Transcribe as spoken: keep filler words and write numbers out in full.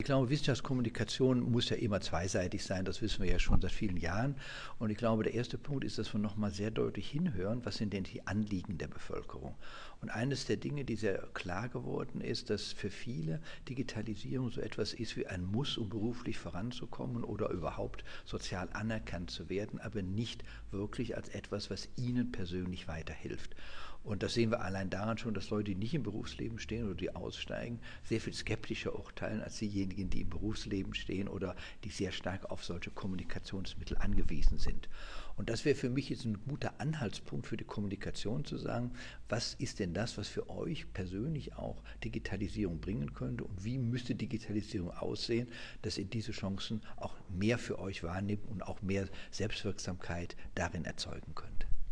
Ich glaube, Wissenschaftskommunikation muss ja immer zweiseitig sein, das wissen wir ja schon seit vielen Jahren. Und ich glaube, der erste Punkt ist, dass wir nochmal sehr deutlich hinhören, was sind denn die Anliegen der Bevölkerung. Und eines der Dinge, die sehr klar geworden ist, dass für viele Digitalisierung so etwas ist wie ein Muss, um beruflich voranzukommen oder überhaupt sozial anerkannt zu werden, aber nicht wirklich als etwas, was ihnen persönlich weiterhilft. Und das sehen wir allein daran schon, dass Leute, die nicht im Berufsleben stehen oder die aussteigen, sehr viel skeptischer urteilen als diejenigen, die im Berufsleben stehen oder die sehr stark auf solche Kommunikationsmittel angewiesen sind. Und das wäre für mich jetzt ein guter Anhaltspunkt für die Kommunikation zu sagen, was ist denn das, was für euch persönlich auch Digitalisierung bringen könnte und wie müsste Digitalisierung aussehen, dass ihr diese Chancen auch mehr für euch wahrnehmt und auch mehr Selbstwirksamkeit darin erzeugen könnt.